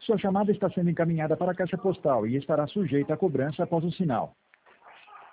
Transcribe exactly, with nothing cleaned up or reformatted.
Sua chamada está sendo encaminhada para a caixa postal e estará sujeita a cobrança após o sinal.